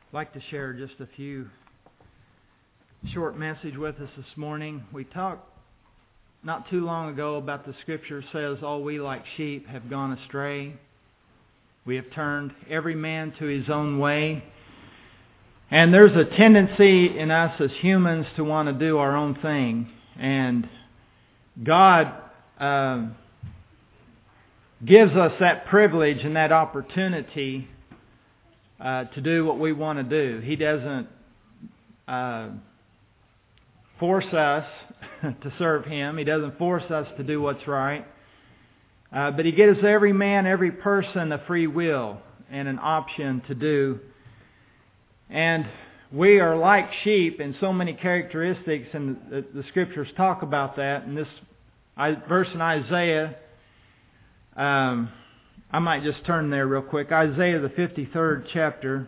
I'd like to share just a few short message with us this morning. We talked not too long ago about the scripture says, all we like sheep have gone astray. We have turned every man to his own way. And there's a tendency in us as humans to want to do our own thing. And God gives us that privilege and that opportunity to do what we want to do. He doesn't force us to serve Him. He doesn't force us to do what's right. But He gives every man, every person a free will and an option to do. And we are like sheep in so many characteristics, and the Scriptures talk about that. And this verse in Isaiah, I might just turn there real quick. Isaiah the 53rd chapter.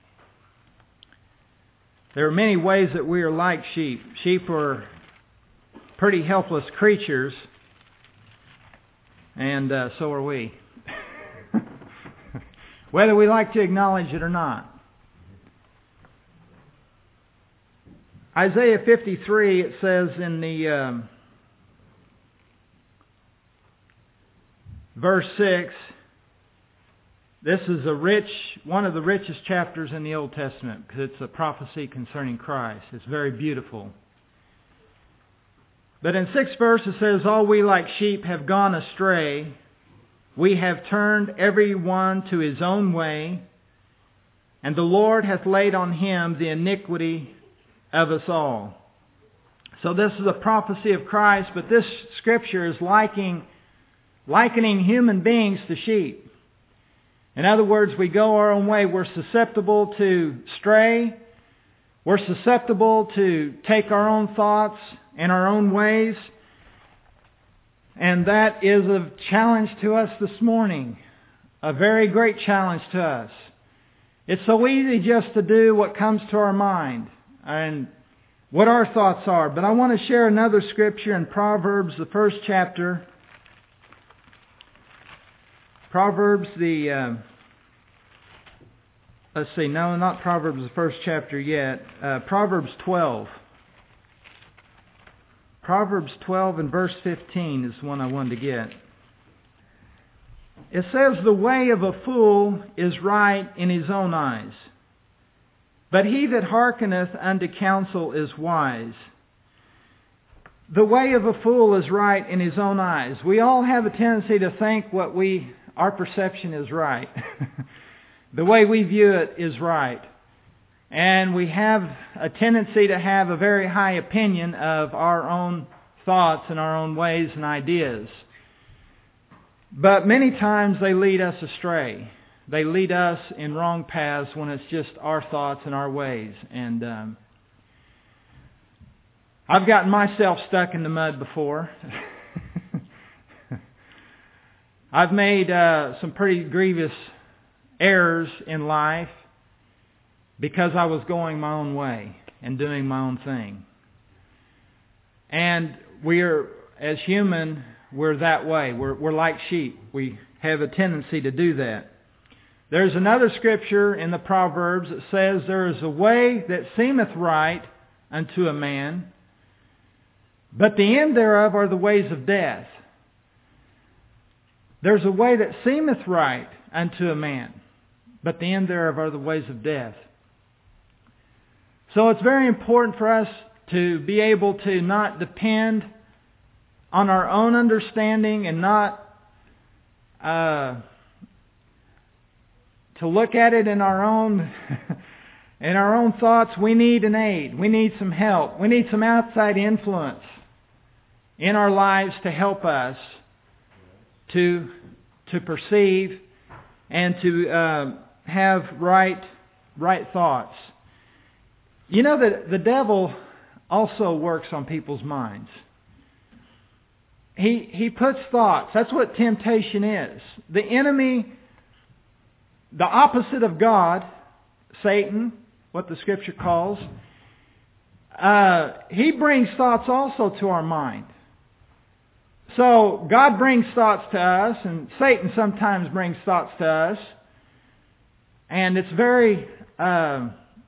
There are many ways that we are like sheep. Sheep are pretty helpless creatures, and so are we. Whether we like to acknowledge it or not. Isaiah 53, it says in the verse 6, this is one of the richest chapters in the Old Testament because it's a prophecy concerning Christ. It's very beautiful. But in 6th verse it says, all we like sheep have gone astray. We have turned every one to his own way, and the Lord hath laid on him the iniquity of us all. So this is a prophecy of Christ, but this scripture is likening human beings to sheep. In other words, we go our own way. We're susceptible to stray. We're susceptible to take our own thoughts and our own ways. And that is a challenge to us this morning. A very great challenge to us. It's so easy just to do what comes to our mind and what our thoughts are. But I want to share another scripture in Proverbs, the 1st chapter. Proverbs, not Proverbs, the 1st chapter yet. Proverbs 12. Proverbs 12 and verse 15 is the one I wanted to get. It says, the way of a fool is right in his own eyes, but he that hearkeneth unto counsel is wise. The way of a fool is right in his own eyes. We all have a tendency to think our perception is right. The way we view it is right. And we have a tendency to have a very high opinion of our own thoughts and our own ways and ideas. But many times they lead us astray. They lead us in wrong paths when it's just our thoughts and our ways. And I've gotten myself stuck in the mud before. I've made some pretty grievous errors in life because I was going my own way and doing my own thing. And as human, we're that way. We're like sheep. We have a tendency to do that. There's another scripture in the Proverbs that says, there is a way that seemeth right unto a man, but the end thereof are the ways of death. There's a way that seemeth right unto a man, but the end thereof are the ways of death. So it's very important for us to be able to not depend on our own understanding and not to look at it in our own thoughts. We need an aid. We need some help. We need some outside influence in our lives to help us to perceive and to have right thoughts. You know that the devil also works on people's minds. He puts thoughts. That's what temptation is. The enemy, the opposite of God, Satan, what the Scripture calls, he brings thoughts also to our mind. So God brings thoughts to us, and Satan sometimes brings thoughts to us. And it's very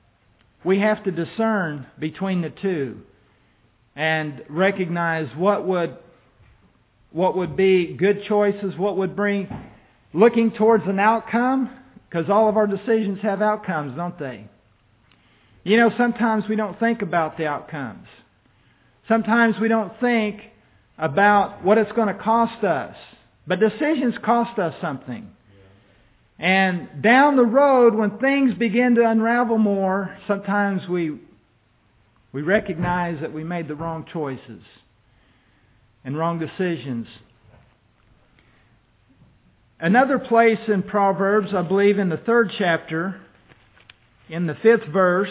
we have to discern between the two and recognize what would be good choices, what would bring, looking towards an outcome, because all of our decisions have outcomes, don't they? You know, sometimes we don't think about the outcomes. Sometimes we don't think about what it's going to cost us. But decisions cost us something. And down the road, when things begin to unravel more, sometimes we recognize that we made the wrong choices and wrong decisions. Another place in Proverbs, I believe in the 3rd chapter, in the 5th verse,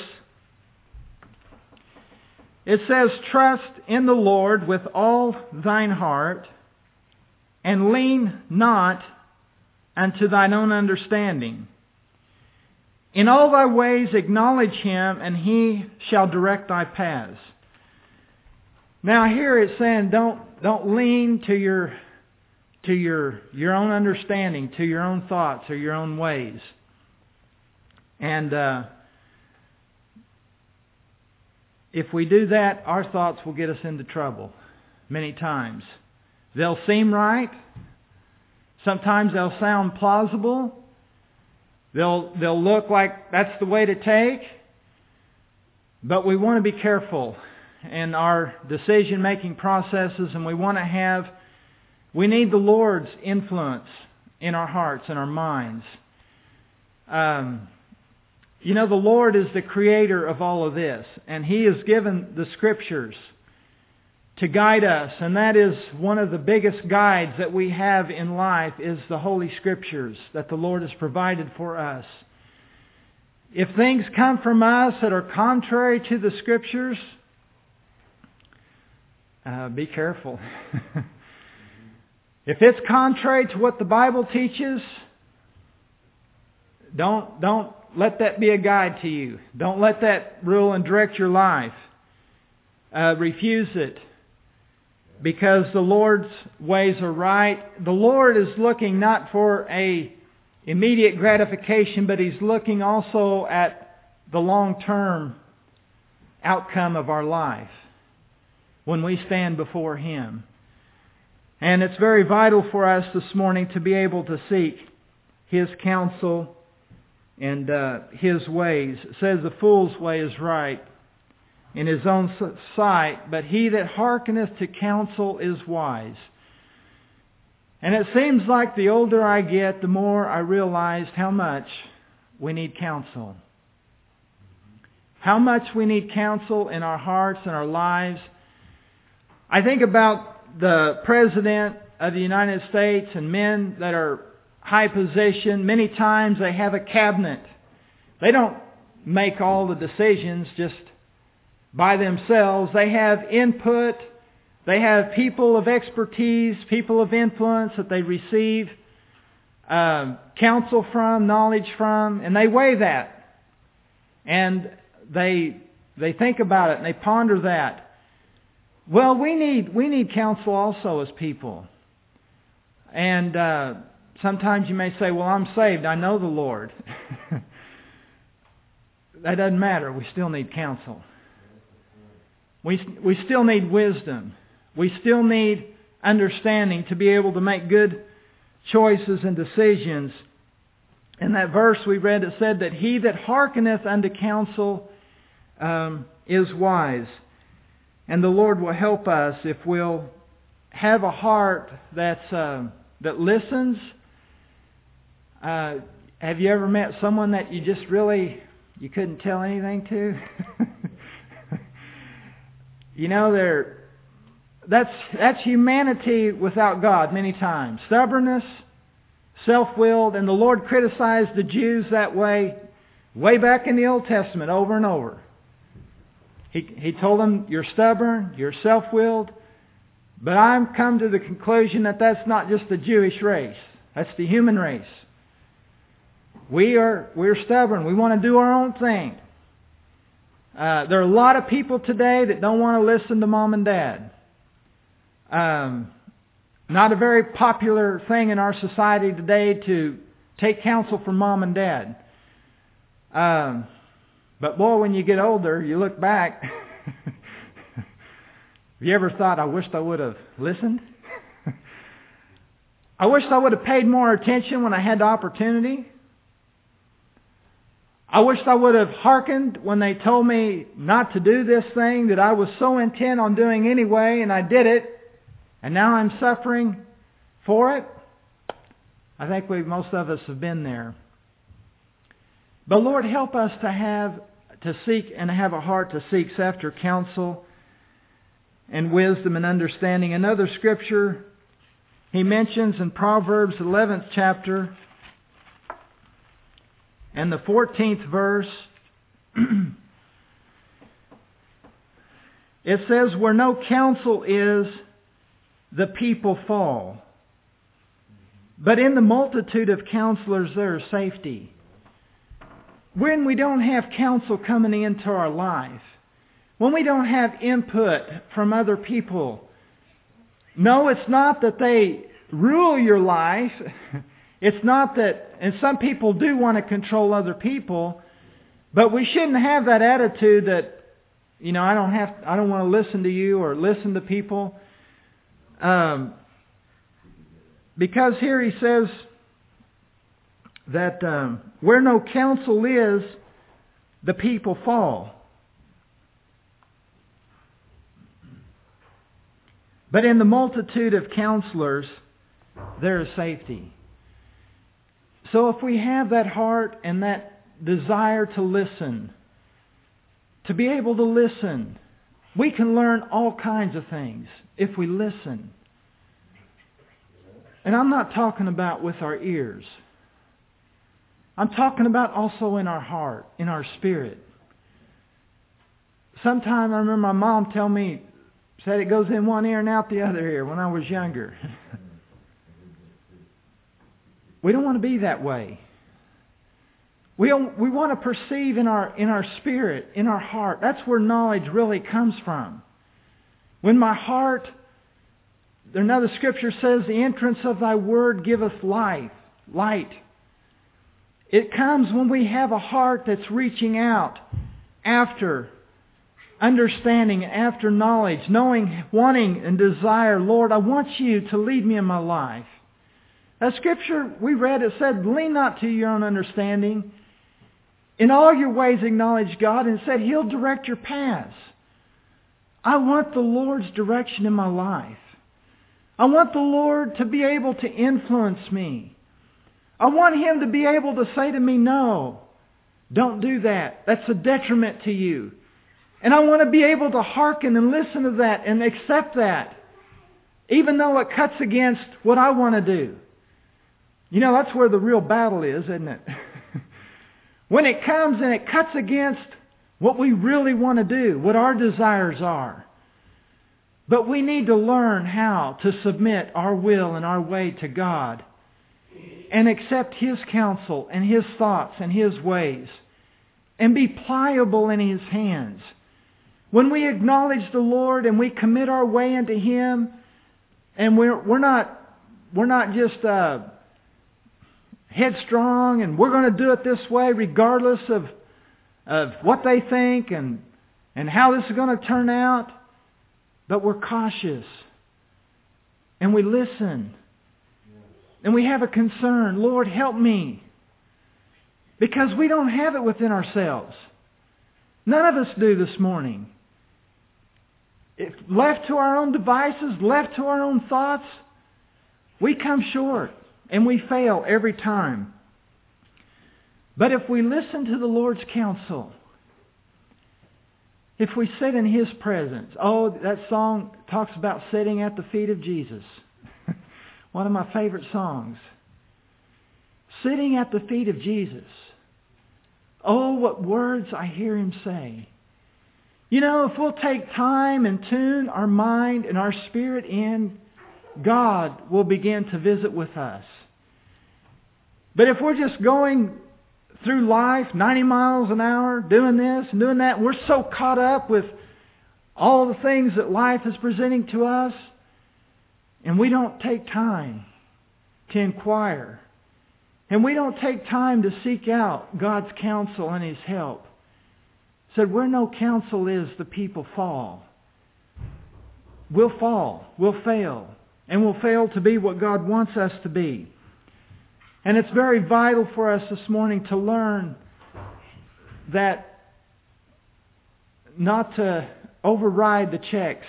it says, "Trust in the Lord with all thine heart, and lean not unto thine own understanding. In all thy ways acknowledge Him, and He shall direct thy paths." Now here it's saying don't lean to your own understanding, to your own thoughts or your own ways. And if we do that, our thoughts will get us into trouble many times. They'll seem right. Sometimes they'll sound plausible. They'll look like that's the way to take. But we want to be careful in our decision-making processes, and we need the Lord's influence in our hearts and our minds. You know, the Lord is the creator of all of this, and He has given the Scriptures to guide us, and that is one of the biggest guides that we have in life is the Holy Scriptures that the Lord has provided for us. If things come from us that are contrary to the Scriptures, be careful. If it's contrary to what the Bible teaches, don't let that be a guide to you. Don't let that rule and direct your life. Refuse it. Because the Lord's ways are right. The Lord is looking not for a immediate gratification, but He's looking also at the long-term outcome of our life when we stand before Him. And it's very vital for us this morning to be able to seek His counsel and His ways. It says the fool's way is right in his own sight, but he that hearkeneth to counsel is wise. And it seems like the older I get, the more I realize how much we need counsel. How much we need counsel in our hearts and our lives. I think about the President of the United States and men that are high position. Many times they have a cabinet. They don't make all the decisions just by themselves. They have input. They have people of expertise, people of influence that they receive counsel from, knowledge from, and they weigh that. And they think about it and they ponder that. Well, we need counsel also as people. And sometimes you may say, well, I'm saved. I know the Lord. That doesn't matter. We still need counsel. We still need wisdom. We still need understanding to be able to make good choices and decisions. In that verse we read, it said that he that hearkeneth unto counsel is wise. And the Lord will help us if we'll have a heart that listens. Have you ever met someone that you couldn't tell anything to? You know, that's humanity without God many times. Stubbornness, self-willed, and the Lord criticized the Jews that way back in the Old Testament over and over. He told them, you're stubborn, you're self-willed, but I've come to the conclusion that that's not just the Jewish race. That's the human race. We're stubborn. We want to do our own thing. There are a lot of people today that don't want to listen to mom and dad. Not a very popular thing in our society today to take counsel from mom and dad. But boy, when you get older, you look back. Have you ever thought, I wished I would have listened? I wished I would have paid more attention when I had the opportunity. I wished I would have hearkened when they told me not to do this thing that I was so intent on doing anyway, and I did it, and now I'm suffering for it. I think most of us have been there. But Lord, help us to seek and have a heart to seek after counsel and wisdom and understanding. Another scripture he mentions in Proverbs 11th chapter and the 14th verse. It says, where no counsel is, the people fall. But in the multitude of counselors there is safety. When we don't have counsel coming into our life, when we don't have input from other people, no, it's not that they rule your life. It's not that, and some people do want to control other people, but we shouldn't have that attitude that, I don't want to listen to you or listen to people. Because here he says that where no counsel is, the people fall. But in the multitude of counselors, there is safety. So if we have that heart and that desire to listen, to be able to listen, we can learn all kinds of things if we listen. And I'm not talking about with our ears. I'm talking about also in our heart, in our spirit. Sometime I remember my mom said it goes in one ear and out the other ear when I was younger. We don't want to be that way. We want to perceive in our spirit, in our heart. That's where knowledge really comes from. When my heart, another scripture says, the entrance of thy word giveth light. It comes when we have a heart that's reaching out after understanding, after knowledge, knowing, wanting, and desire. Lord, I want you to lead me in my life. That scripture we read, it said, lean not to your own understanding. In all your ways acknowledge God, and it said He'll direct your paths. I want the Lord's direction in my life. I want the Lord to be able to influence me. I want Him to be able to say to me, no, don't do that. That's a detriment to you. And I want to be able to hearken and listen to that and accept that, even though it cuts against what I want to do. That's where the real battle is, isn't it? When it comes and it cuts against what we really want to do, what our desires are. But we need to learn how to submit our will and our way to God and accept His counsel and His thoughts and His ways and be pliable in His hands. When we acknowledge the Lord and we commit our way into Him, and we're not just headstrong and we're going to do it this way regardless of what they think and how this is going to turn out, but we're cautious and we listen and we have a concern. Lord, help me, because we don't have it within ourselves. None of us do this morning. If left to our own devices, left to our own thoughts, we come short and we fail every time. But if we listen to the Lord's counsel, if we sit in His presence, that song talks about sitting at the feet of Jesus. One of my favorite songs. Sitting at the feet of Jesus. Oh, what words I hear Him say. If we'll take time and tune our mind and our spirit in, God will begin to visit with us. But if we're just going through life 90 miles an hour, doing this and doing that, we're so caught up with all the things that life is presenting to us, and we don't take time to inquire, and we don't take time to seek out God's counsel and His help, said, where no counsel is, the people fall. We'll fall. We'll fail. And we'll fail to be what God wants us to be. And it's very vital for us this morning to learn that not to override the checks.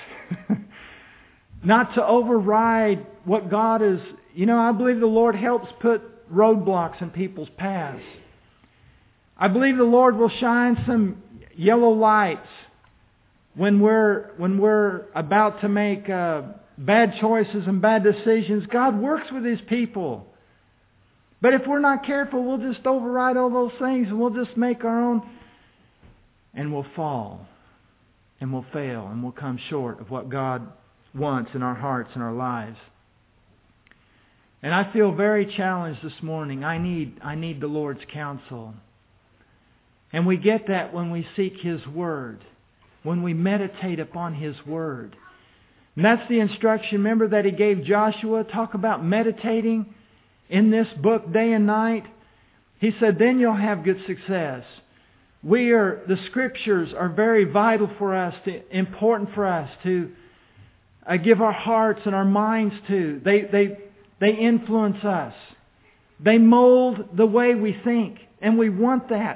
Not to override what God is. I believe the Lord helps put roadblocks in people's paths. I believe the Lord will shine some yellow lights when we're about to make bad choices and bad decisions. God works with His people. But if we're not careful, we'll just override all those things and we'll just make our own, and we'll fall and we'll fail and we'll come short of what God wants in our hearts and our lives. And I feel very challenged this morning. I need the Lord's counsel. And we get that when we seek His Word, when we meditate upon His Word. And that's the instruction, remember, that He gave Joshua. Talk about meditating in this book day and night. He said, then you'll have good success. The Scriptures are very vital for us, important for us to give our hearts and our minds to. They influence us. They mold the way we think. And we want that.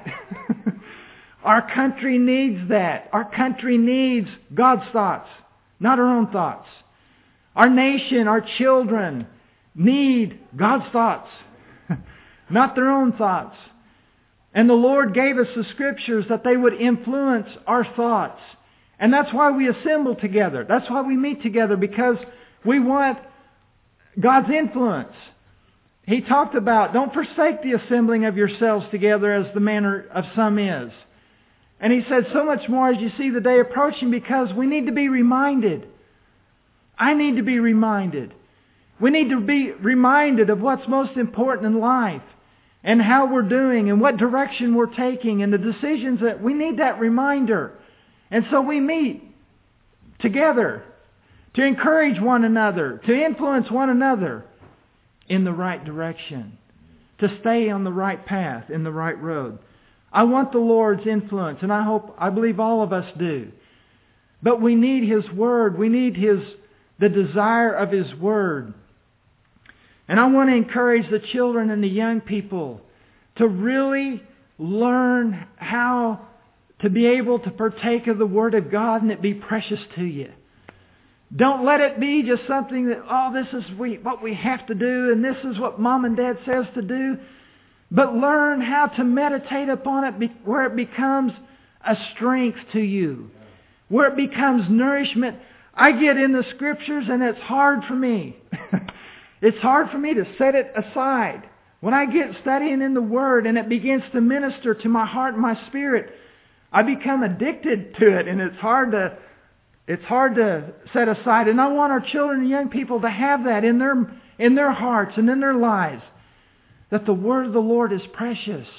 Our country needs that. Our country needs God's thoughts, not our own thoughts. Our nation, our children need God's thoughts, not their own thoughts. And the Lord gave us the Scriptures that they would influence our thoughts. And that's why we assemble together. That's why we meet together, because we want God's influence. He talked about, don't forsake the assembling of yourselves together as the manner of some is. And He said, so much more as you see the day approaching, because we need to be reminded. I need to be reminded. We need to be reminded of what's most important in life and how we're doing and what direction we're taking and the decisions that we need that reminder. And so we meet together to encourage one another, to influence one another in the right direction, to stay on the right path, in the right road. I want the Lord's influence, and I believe all of us do. But we need His Word. We need the desire of His Word. And I want to encourage the children and the young people to really learn how to be able to partake of the Word of God and it be precious to you. Don't let it be just something that, this is what we have to do and this is what Mom and Dad says to do. But learn how to meditate upon it where it becomes a strength to you. Where it becomes nourishment. I get in the Scriptures and it's hard for me. It's hard for me to set it aside. When I get studying in the Word and it begins to minister to my heart and my spirit, I become addicted to it, and it's hard to set aside. And I want our children and young people to have that in their hearts and in their lives, that the Word of the Lord is precious.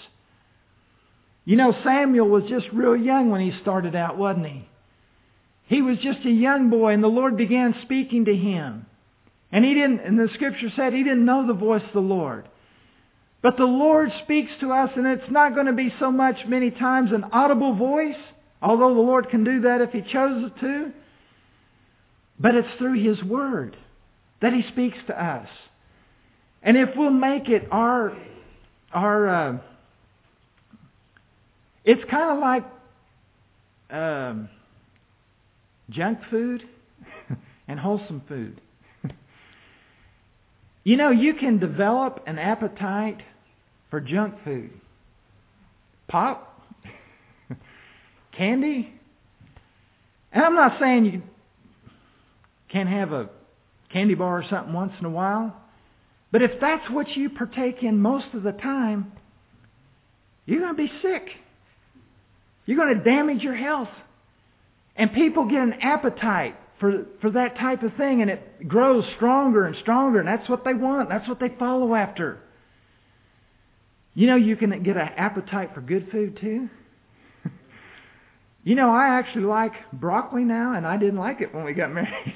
Samuel was just real young when he started out, wasn't he? He was just a young boy, and the Lord began speaking to him. And the Scripture said he didn't know the voice of the Lord. But the Lord speaks to us, and it's not going to be so much many times an audible voice, although the Lord can do that if He chose to. But it's through His Word that He speaks to us. And if we'll make it our it's kind of like junk food and wholesome food. You can develop an appetite for junk food. Pop, candy. And I'm not saying you can't have a candy bar or something once in a while. But if that's what you partake in most of the time, you're going to be sick. You're going to damage your health. And people get an appetite for that type of thing, and it grows stronger and stronger, and that's what they want. That's what they follow after. You can get an appetite for good food too. I actually like broccoli now, and I didn't like it when we got married.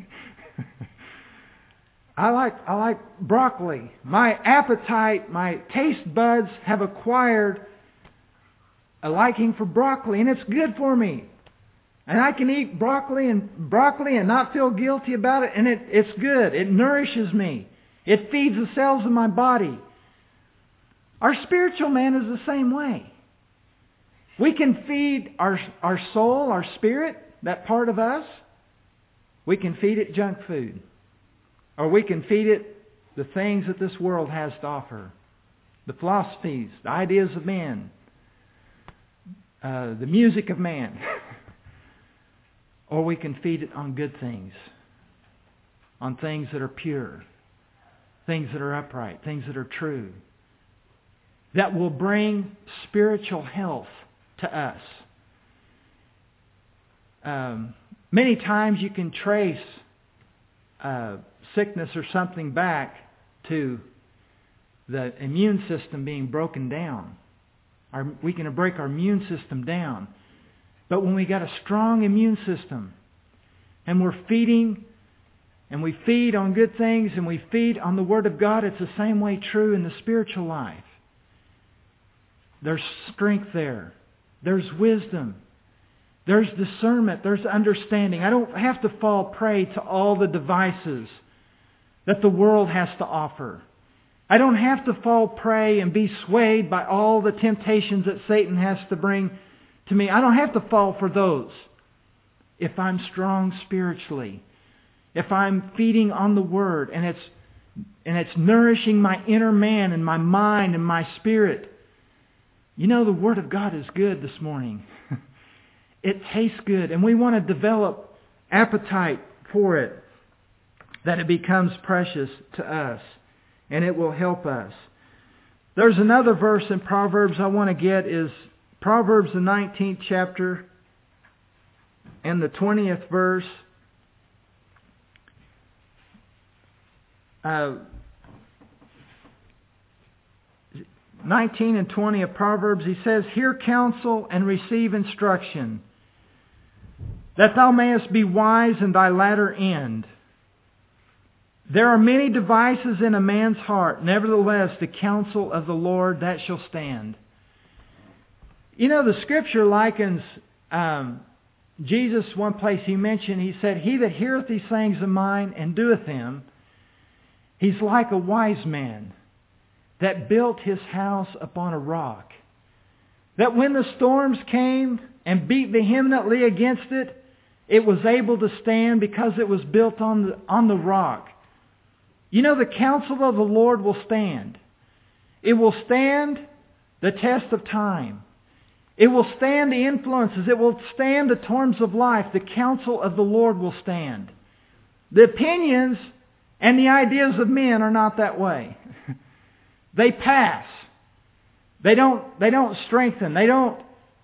I like broccoli. My appetite, my taste buds have acquired a liking for broccoli, and it's good for me. And I can eat broccoli and not feel guilty about it, and it's good. It nourishes me. It feeds the cells of my body. Our spiritual man is the same way. We can feed our soul, our spirit, that part of us. We can feed it junk food. Or we can feed it the things that this world has to offer. The philosophies, the ideas of man. The music of man. Or we can feed it on good things. On things that are pure. Things that are upright. Things that are true. That will bring spiritual health to us. Many times you can trace sickness or something back to the immune system being broken down. We can break our immune system down. But when we got a strong immune system and we're feeding and we feed on good things and we feed on the Word of God, it's the same way true in the spiritual life. There's strength there. There's wisdom. There's discernment. There's understanding. I don't have to fall prey to all the devices that the world has to offer. I don't have to fall prey and be swayed by all the temptations that Satan has to bring to me. I don't have to fall for those. If I'm strong spiritually, if I'm feeding on the Word and it's nourishing my inner man and my mind and my spirit. You know, the Word of God is good this morning. It tastes good, and we want to develop appetite for it, that it becomes precious to us, and it will help us. There's another verse in Proverbs I want to get, is Proverbs the 19th chapter and the 20th verse. 19 and 20 of Proverbs, he says, "Hear counsel and receive instruction, that thou mayest be wise in thy latter end. There are many devices in a man's heart, nevertheless the counsel of the Lord that shall stand." You know, the Scripture likens Jesus, one place he said, "He that heareth these sayings of mine and doeth them, he's like a wise man that built his house upon a rock. That when the storms came and beat vehemently against it, it was able to stand because it was built on the rock." You know, the counsel of the Lord will stand. It will stand the test of time. It will stand the influences. It will stand the storms of life. The counsel of the Lord will stand. The opinions and the ideas of men are not that way. They pass. They don't strengthen. They don't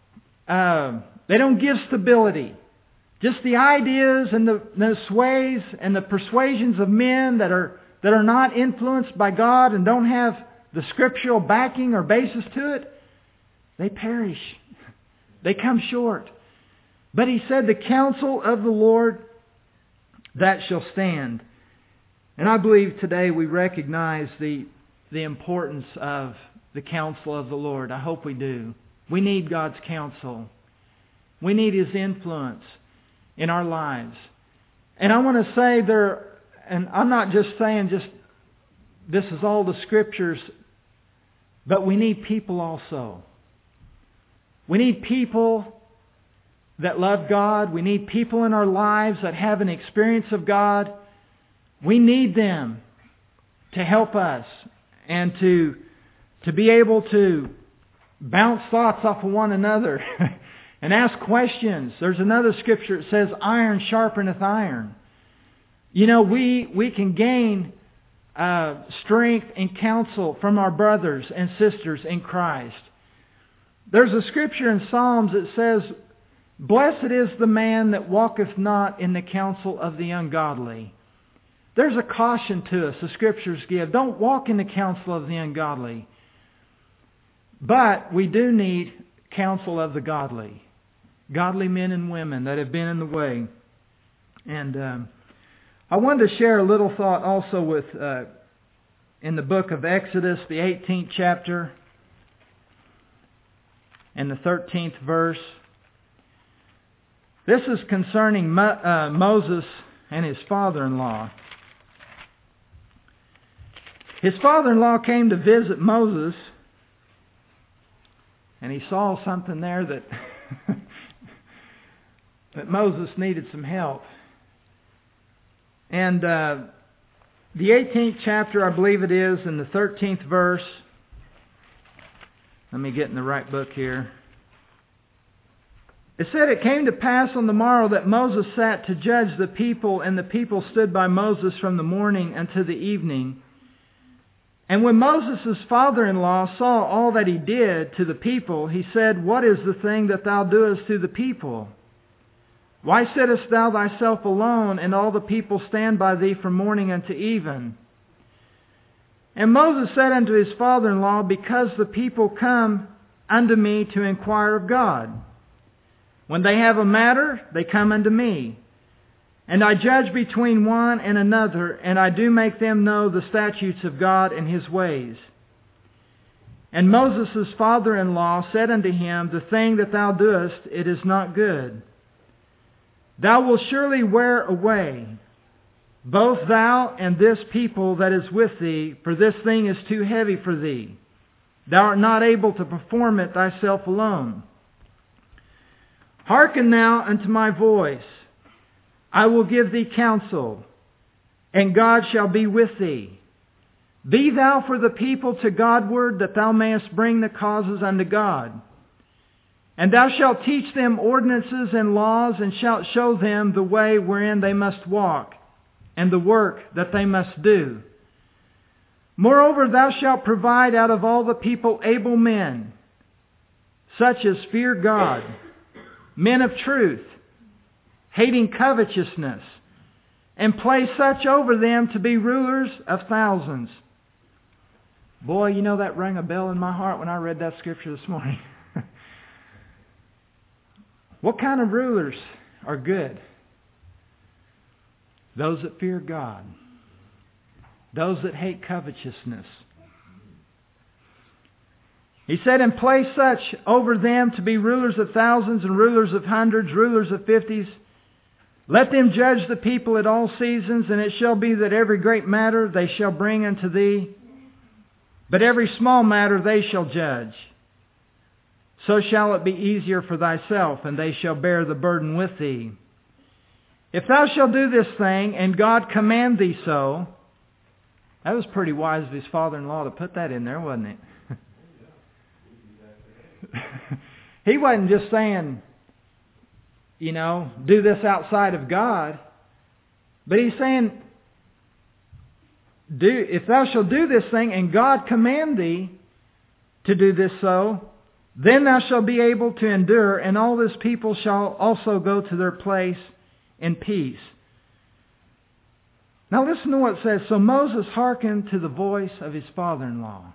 give stability. Just the ideas and the sways and the persuasions of men that are not influenced by God and don't have the scriptural backing or basis to it, they perish. They come short. But he said, "The counsel of the Lord that shall stand." And I believe today we recognize the importance of the counsel of the Lord. I hope we do. We need God's counsel. We need His influence in our lives. And I want to say and I'm not just saying this is all the Scriptures, but we need people also. We need people that love God. We need people in our lives that have an experience of God. We need them to help us and to be able to bounce thoughts off of one another and ask questions. There's another scripture that says, "Iron sharpeneth iron." You know, we can gain strength and counsel from our brothers and sisters in Christ. There's a scripture in Psalms that says, "Blessed is the man that walketh not in the counsel of the ungodly." There's a caution to us the Scriptures give. Don't walk in the counsel of the ungodly. But we do need counsel of the godly. Godly men and women that have been in the way. And I wanted to share a little thought also with in the book of Exodus, the 18th chapter. and the 13th verse. This is concerning Moses and his father-in-law. His father-in-law came to visit Moses, and he saw something there that that Moses needed some help. And the 18th chapter, I believe it is, in the 13th verse. Let me get in the right book here. It said, "It came to pass on the morrow that Moses sat to judge the people, and the people stood by Moses from the morning unto the evening. And when Moses' father-in-law saw all that he did to the people, he said, What is the thing that thou doest to the people? Why sittest thou thyself alone, and all the people stand by thee from morning unto even? And Moses said unto his father-in-law, Because the people come unto me to inquire of God. When they have a matter, they come unto me. And I judge between one and another, and I do make them know the statutes of God and His ways. And Moses' father-in-law said unto him, The thing that thou doest, it is not good. Thou wilt surely wear away, both thou and this people that is with thee, for this thing is too heavy for thee. Thou art not able to perform it thyself alone. Hearken now unto my voice. I will give thee counsel, and God shall be with thee. Be thou for the people to Godward, that thou mayest bring the causes unto God. And thou shalt teach them ordinances and laws, and shalt show them the way wherein they must walk, and the work that they must do. Moreover, thou shalt provide out of all the people able men, such as fear God, men of truth, hating covetousness, and place such over them to be rulers of thousands." Boy, you know, that rang a bell in my heart when I read that scripture this morning. What kind of rulers are good? Those that fear God. Those that hate covetousness. He said, "And place such over them to be rulers of thousands and rulers of hundreds, rulers of fifties. Let them judge the people at all seasons, and it shall be that every great matter they shall bring unto thee, but every small matter they shall judge. So shall it be easier for thyself, and they shall bear the burden with thee. If thou shalt do this thing, and God command thee so," that was pretty wise of his father-in-law to put that in there, wasn't it? He wasn't just saying, you know, do this outside of God. But he's saying, if thou shalt do this thing, and God command thee to do this so, then thou shalt be able to endure, and all this people shall also go to their place in peace. Now listen to what it says. So Moses hearkened to the voice of his father-in-law,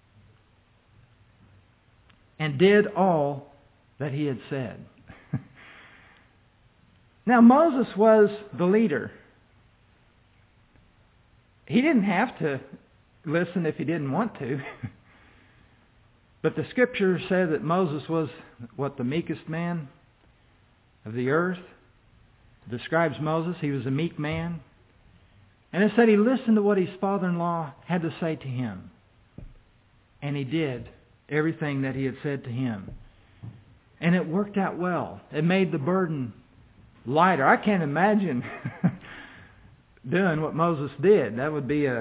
and did all that he had said. Now Moses was the leader. He didn't have to listen if he didn't want to. But the scripture said that Moses was, the meekest man of the earth. It describes Moses. He was a meek man. And it said he listened to what his father-in-law had to say to him. And he did everything that he had said to him. And it worked out well. It made the burden lighter. I can't imagine doing what Moses did. That would be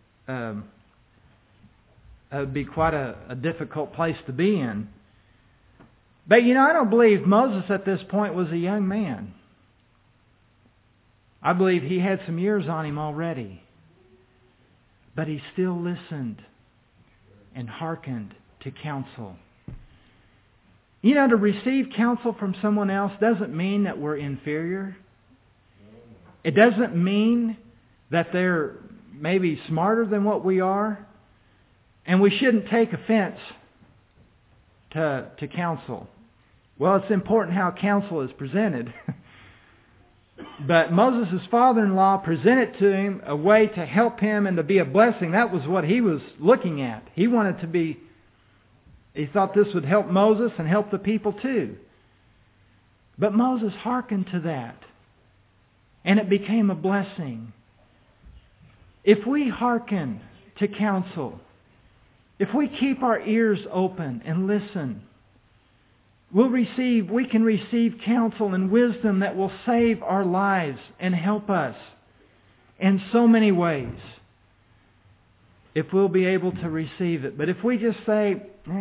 quite a difficult place to be in. But you know, I don't believe Moses at this point was a young man. I believe he had some years on him already. But he still listened and hearkened to counsel. You know, to receive counsel from someone else doesn't mean that we're inferior. It doesn't mean that they're maybe smarter than what we are. And we shouldn't take offense to counsel. Well, it's important how counsel is presented. But Moses' father-in-law presented to him a way to help him and to be a blessing. That was what he was looking at. He wanted to be He thought this would help Moses and help the people too. But Moses hearkened to that, and it became a blessing. If we hearken to counsel, if we keep our ears open and listen, we can receive counsel and wisdom that will save our lives and help us in so many ways, if we'll be able to receive it. But if we just say,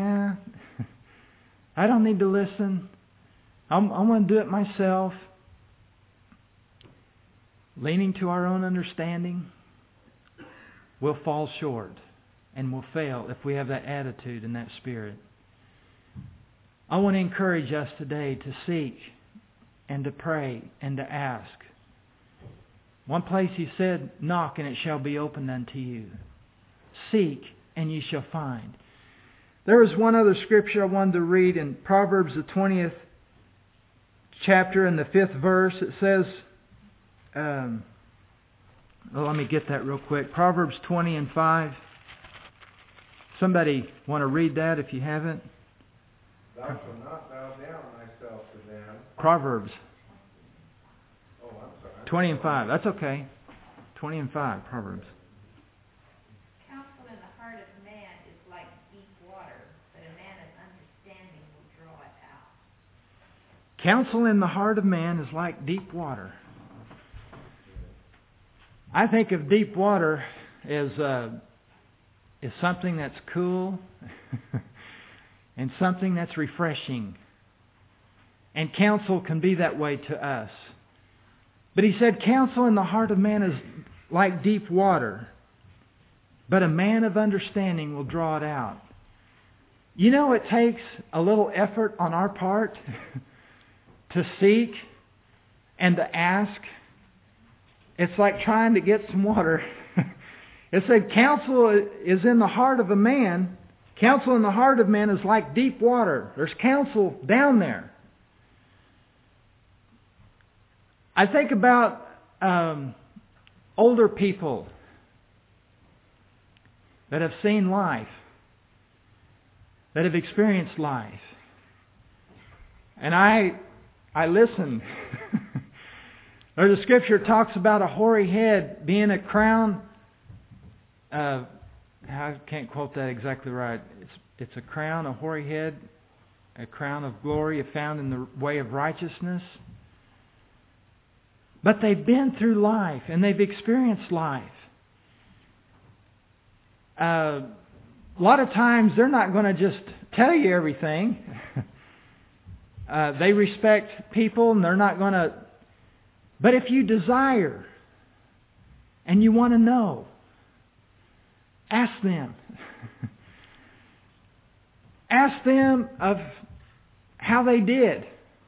I don't need to listen, I'm going to do it myself, leaning to our own understanding, we'll fall short and we'll fail if we have that attitude and that spirit. I want to encourage us today to seek and to pray and to ask. One place He said, knock and it shall be opened unto you. Seek and ye shall find. There was one other scripture I wanted to read in Proverbs the 20th chapter and the 5th verse. It says, let me get that real quick. Proverbs 20 and 5. Somebody want to read that if you haven't? Thou shalt not bow down thyself to them. Proverbs. Oh, I'm sorry. 20 and 5. That's okay. 20 and 5, Proverbs. Counsel in the heart of man is like deep water, but a man of understanding will draw it out. Counsel in the heart of man is like deep water. I think of deep water as something that's cool and something that's refreshing. And counsel can be that way to us. But he said, counsel in the heart of man is like deep water, but a man of understanding will draw it out. You know, it takes a little effort on our part to seek and to ask. It's like trying to get some water. It said counsel is in the heart of a man. Counsel in the heart of man is like deep water. There's counsel down there. I think about older people that have seen life, that have experienced life. And I listen. There's a scripture that talks about a hoary head being a crown. I can't quote that exactly right. It's a crown, a hoary head, a crown of glory found in the way of righteousness. But they've been through life and they've experienced life. A lot of times they're not going to just tell you everything. They respect people and they're not going to... But if you desire and you want to know, ask them. Ask them of how they did.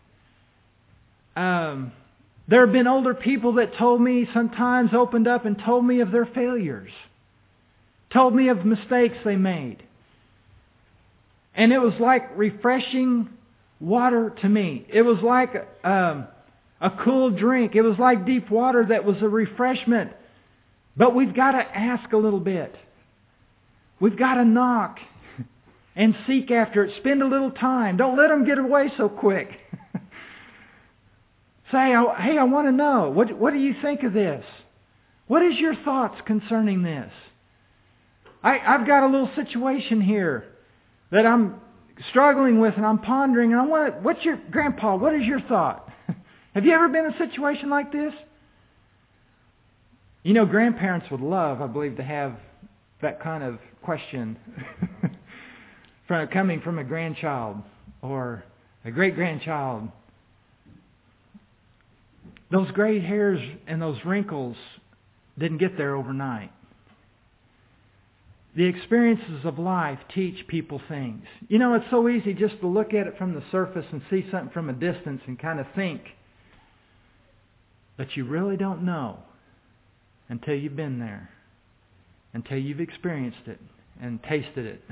There have been older people that told me, sometimes opened up and told me of their failures. Told me of mistakes they made. And it was like refreshing water to me. It was like a cool drink. It was like deep water that was a refreshment. But we've got to ask a little bit. We've got to knock and seek after it. Spend a little time. Don't let them get away so quick. Say, hey, I want to know. What do you think of this? What is your thoughts concerning this? I've got a little situation here that I'm struggling with and I'm pondering. And Grandpa, what is your thought? Have you ever been in a situation like this? You know, grandparents would love, I believe, to have that kind of question coming from a grandchild or a great-grandchild. Those gray hairs and those wrinkles didn't get there overnight. The experiences of life teach people things. You know, it's so easy just to look at it from the surface and see something from a distance and kind of think. But you really don't know until you've been there. Until you've experienced it and tasted it.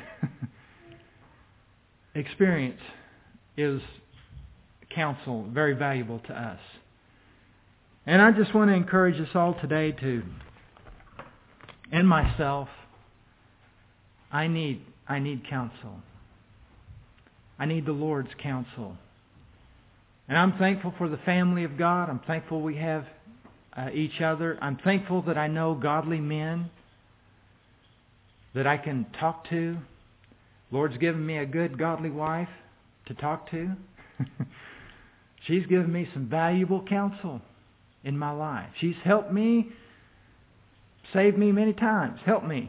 Experience is counsel, very valuable to us. And I just want to encourage us all today to, and myself, I need counsel. I need the Lord's counsel. And I'm thankful for the family of God. I'm thankful we have each other. I'm thankful that I know godly men that I can talk to. Lord's given me a good godly wife to talk to. She's given me some valuable counsel in my life. She's helped me, saved me many times. Helped me.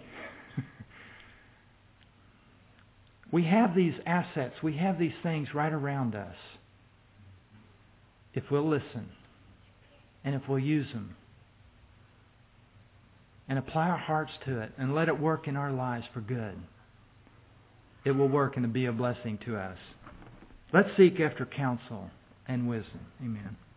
We have these assets. We have these things right around us. If we'll listen and if we'll use them and apply our hearts to it and let it work in our lives for good, it will work and be a blessing to us. Let's seek after counsel and wisdom. Amen.